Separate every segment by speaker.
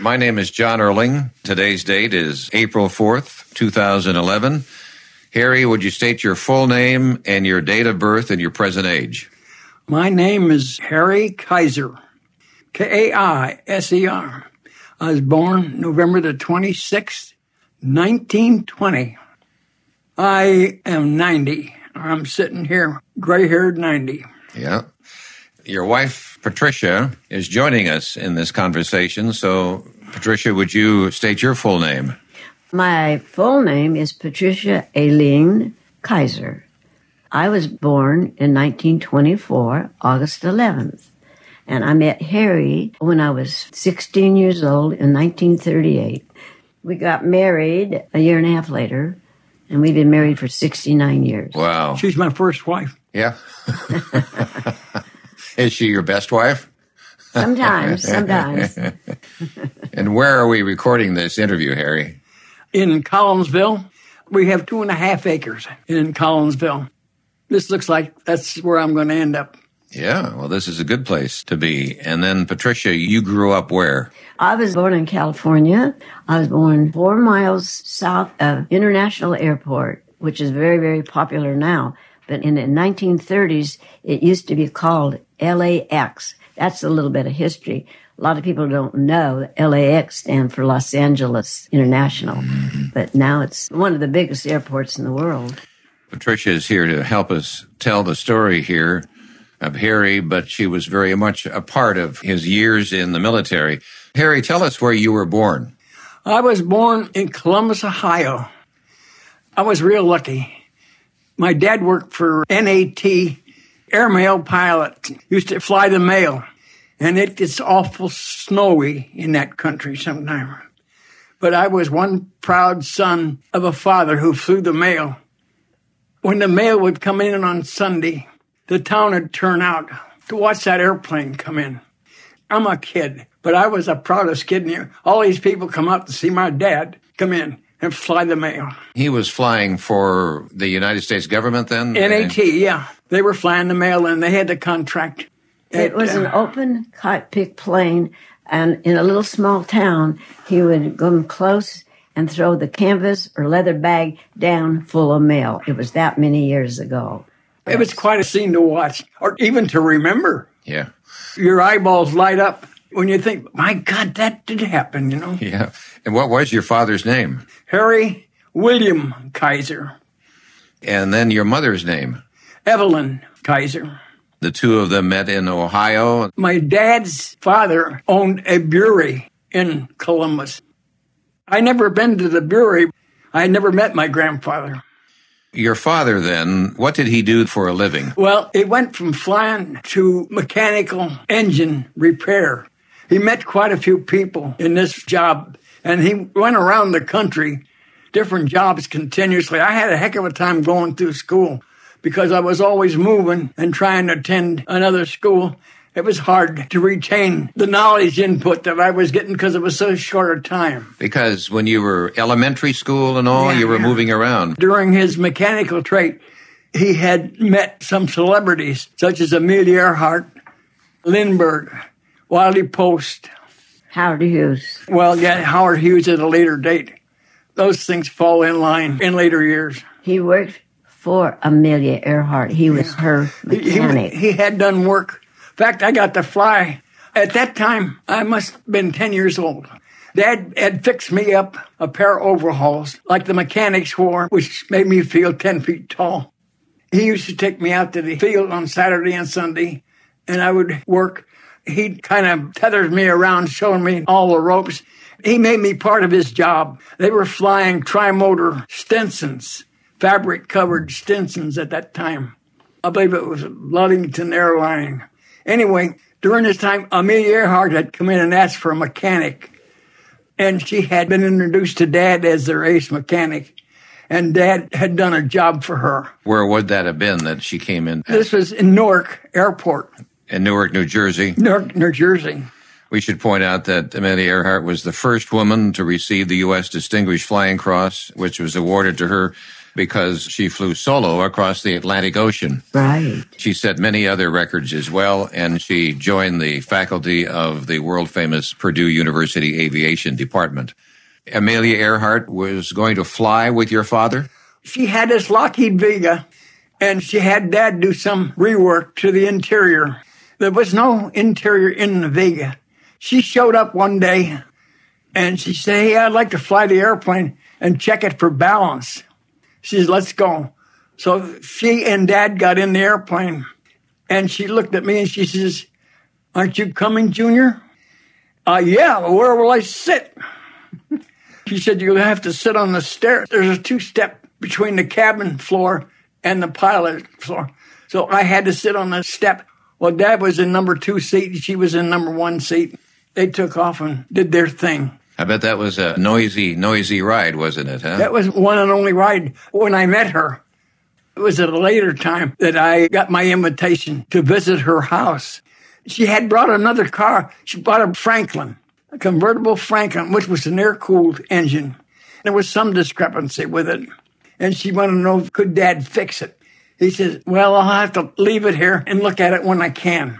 Speaker 1: My name is John Erling. Today's date is April 4th, 2011. Harry, would you state your full name and your date of birth and your present age?
Speaker 2: My name is Harry Kaiser, Kaiser. I was born November the 26th, 1920. I am 90. I'm sitting here, gray-haired 90.
Speaker 1: Yeah. Your wife, Patricia, is joining us in this conversation. So, Patricia, would you state your full name?
Speaker 3: My full name is Patricia Aileen Kaiser. I was born in 1924, August 11th. And I met Harry when I was 16 years old in 1938. We got married a year and a half later, and we've been married for 69 years.
Speaker 1: Wow.
Speaker 2: She's my first wife.
Speaker 1: Yeah. Is she your best wife?
Speaker 3: Sometimes.
Speaker 1: And where are we recording this interview, Harry?
Speaker 2: In Collinsville. We have 2.5 acres in Collinsville. This looks like that's where I'm going to end up.
Speaker 1: Yeah, well, this is a good place to be. And then, Patricia, you grew up where?
Speaker 3: I was born in California. I was born 4 miles south of International Airport, which is very, very popular now. But in the 1930s, it used to be called LAX. That's a little bit of history. A lot of people don't know that LAX stands for Los Angeles International. Mm-hmm. But now it's one of the biggest airports in the world.
Speaker 1: Patricia is here to help us tell the story here of Harry, but she was very much a part of his years in the military. Harry, tell us where you were born.
Speaker 2: I was born in Columbus, Ohio. I was real lucky. My dad worked for NAT, airmail pilot, used to fly the mail. And it gets awful snowy in that country sometimes. But I was one proud son of a father who flew the mail. When the mail would come in on Sunday, the town would turn out to watch that airplane come in. I'm a kid, but I was the proudest kid in here. All these people come out to see my dad come in and fly the mail.
Speaker 1: He was flying for the United States government then?
Speaker 2: NAT, yeah. They were flying the mail and they had the contract.
Speaker 3: It was an open cockpit plane, and in a little small town, he would come close and throw the canvas or leather bag down full of mail. It was that many years ago.
Speaker 2: It was quite a scene to watch, or even to remember.
Speaker 1: Yeah.
Speaker 2: Your eyeballs light up when you think, my God, that did happen, you know?
Speaker 1: Yeah. And what was your father's name?
Speaker 2: Harry William Kaiser.
Speaker 1: And then your mother's name?
Speaker 2: Evelyn Kaiser.
Speaker 1: The two of them met in Ohio.
Speaker 2: My dad's father owned a brewery in Columbus. I never been to the brewery. I never met my grandfather.
Speaker 1: Your father, then, what did he do for a living?
Speaker 2: Well, it went from flying to mechanical engine repair. He met quite a few people in this job, and he went around the country, different jobs continuously. I had a heck of a time going through school because I was always moving and trying to attend another school. It was hard to retain the knowledge input that I was getting because it was so short a time.
Speaker 1: Because when you were elementary school and all, you were moving around.
Speaker 2: During his mechanical trade, he had met some celebrities, such as Amelia Earhart, Lindbergh, Wiley Post.
Speaker 3: Howard Hughes.
Speaker 2: Well, yeah, Howard Hughes at a later date. Those things fall in line in later years.
Speaker 3: He worked for Amelia Earhart. He was her mechanic.
Speaker 2: He had done work. In fact, I got to fly. At that time, I must have been 10 years old. Dad had fixed me up a pair of overalls like the mechanics wore, which made me feel 10 feet tall. He used to take me out to the field on Saturday and Sunday, and I would work. He kind of tethered me around, showing me all the ropes. He made me part of his job. They were flying tri-motor Stinsons, fabric-covered Stinsons at that time. I believe it was Ludington Airline. Anyway, during this time, Amelia Earhart had come in and asked for a mechanic. And she had been introduced to Dad as their ace mechanic. And Dad had done a job for her.
Speaker 1: Where would that have been that she came in?
Speaker 2: This was in Newark Airport.
Speaker 1: In Newark, New Jersey?
Speaker 2: Newark, New Jersey.
Speaker 1: We should point out that Amelia Earhart was the first woman to receive the U.S. Distinguished Flying Cross, which was awarded to her because she flew solo across the Atlantic Ocean.
Speaker 3: Right.
Speaker 1: She set many other records as well, and she joined the faculty of the world-famous Purdue University Aviation Department. Amelia Earhart was going to fly with your father?
Speaker 2: She had this Lockheed Vega, and she had Dad do some rework to the interior. There was no interior in the Vega. She showed up one day, and she said, hey, I'd like to fly the airplane and check it for balance. She says, let's go. So she and Dad got in the airplane, and she looked at me and she says, aren't you coming, Junior? Yeah, well, where will I sit? She said, you'll have to sit on the stairs. There's a 2-step between the cabin floor and the pilot floor. So I had to sit on the step. Well, Dad was in number 2 seat. She was in number 1 seat. They took off and did their thing.
Speaker 1: I bet that was a noisy ride, wasn't it, huh?
Speaker 2: That was one and only ride. When I met her, it was at a later time that I got my invitation to visit her house. She had brought another car. She bought a Franklin, a convertible Franklin, which was an air-cooled engine. There was some discrepancy with it. And she wanted to know, could Dad fix it? He says, well, I'll have to leave it here and look at it when I can.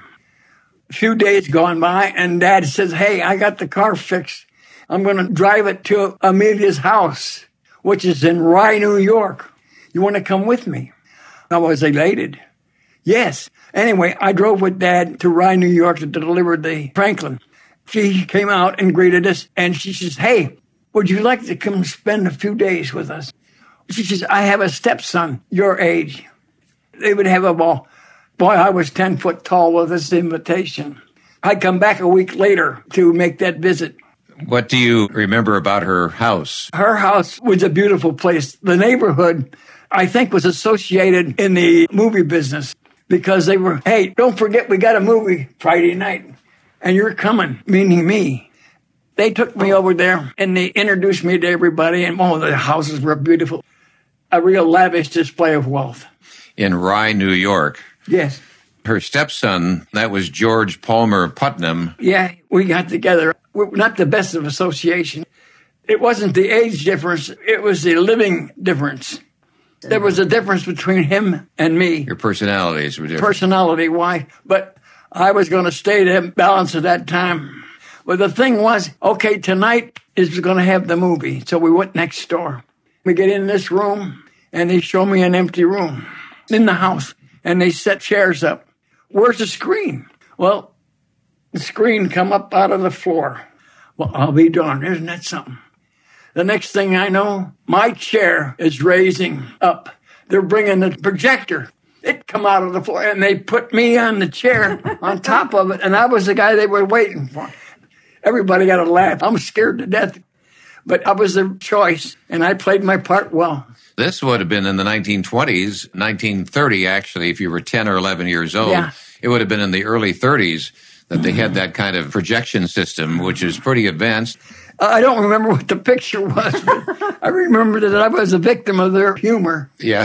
Speaker 2: A few days gone by, and Dad says, hey, I got the car fixed. I'm going to drive it to Amelia's house, which is in Rye, New York. You want to come with me? I was elated. Yes. Anyway, I drove with Dad to Rye, New York to deliver the Franklin. She came out and greeted us, and she says, hey, would you like to come spend a few days with us? She says, I have a stepson your age. They would have a ball. Boy, I was 10 foot tall with this invitation. I'd come back a week later to make that visit.
Speaker 1: What do you remember about her house?
Speaker 2: Her house was a beautiful place. The neighborhood, I think, was associated in the movie business because they were, hey, don't forget we got a movie Friday night and you're coming, meaning me. They took me over there and they introduced me to everybody, and the houses were beautiful. A real lavish display of wealth.
Speaker 1: In Rye, New York.
Speaker 2: Yes.
Speaker 1: Her stepson, that was George Palmer Putnam.
Speaker 2: Yeah, we got together. We're not the best of association. It wasn't the age difference. It was the living difference. There was a difference between him and me.
Speaker 1: Your personalities were different.
Speaker 2: Personality-wise. But I was going to stay to balance at that time. But the thing was, okay, tonight is going to have the movie. So we went next door. We get in this room, and they show me an empty room in the house. And they set chairs up. Where's the screen? Well, the screen come up out of the floor. Well, I'll be darned. Isn't that something? The next thing I know, my chair is raising up. They're bringing the projector. It come out of the floor, and they put me on the chair on top of it, and I was the guy they were waiting for. Everybody got a laugh. I'm scared to death. But I was the choice, and I played my part well.
Speaker 1: This would have been in the 1920s, 1930, actually, if you were 10 or 11 years old.
Speaker 2: Yeah.
Speaker 1: It would have been in the early 30s that they had that kind of projection system, which is pretty advanced.
Speaker 2: I don't remember what the picture was, but I remember that I was a victim of their humor.
Speaker 1: Yeah.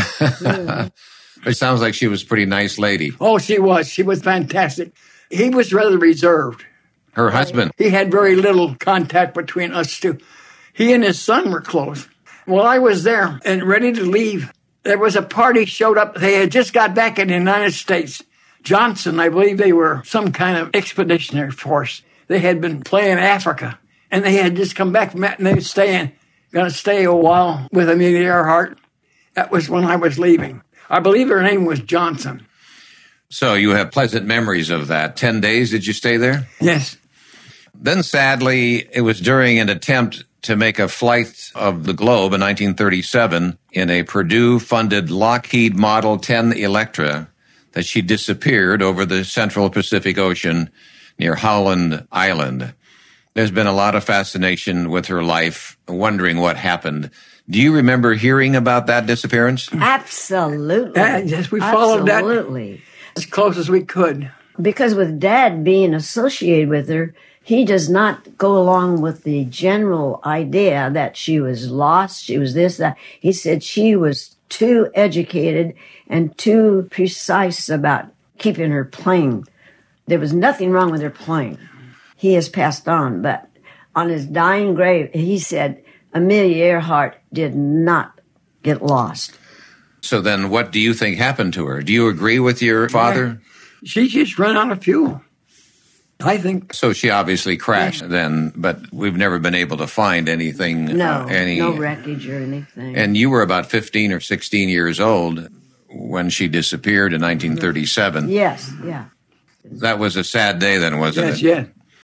Speaker 1: It sounds like she was a pretty nice lady.
Speaker 2: Oh, she was. She was fantastic. He was rather reserved.
Speaker 1: Her husband.
Speaker 2: He had very little contact between us two. He and his son were close. Well, I was there and ready to leave. There was a party showed up. They had just got back in the United States. Johnson, I believe they were some kind of expeditionary force. They had been playing Africa, and they had just come back from that, and they were going to stay a while with Amelia Earhart. That was when I was leaving. I believe her name was Johnson.
Speaker 1: So you have pleasant memories of that. 10 days, did you stay there?
Speaker 2: Yes.
Speaker 1: Then, sadly, it was during an attempt to make a flight of the globe in 1937 in a Purdue-funded Lockheed Model 10 Electra that she disappeared over the central Pacific Ocean near Howland Island. There's been a lot of fascination with her life, wondering what happened. Do you remember hearing about that disappearance?
Speaker 3: Absolutely.
Speaker 2: Yes, we followed that as close as we could.
Speaker 3: Because with Dad being associated with her, he does not go along with the general idea that she was lost, she was this, that. He said she was too educated and too precise about keeping her plane. There was nothing wrong with her plane. He has passed on, but on his dying grave, he said Amelia Earhart did not get lost.
Speaker 1: So then what do you think happened to her? Do you agree with your father?
Speaker 2: She just ran out of fuel, I think.
Speaker 1: So she obviously crashed then, but we've never been able to find anything.
Speaker 3: No wreckage or anything.
Speaker 1: And you were about 15 or 16 years old when she disappeared in 1937.
Speaker 3: Yes, yeah.
Speaker 1: That was a sad day then, wasn't it?
Speaker 2: Yes,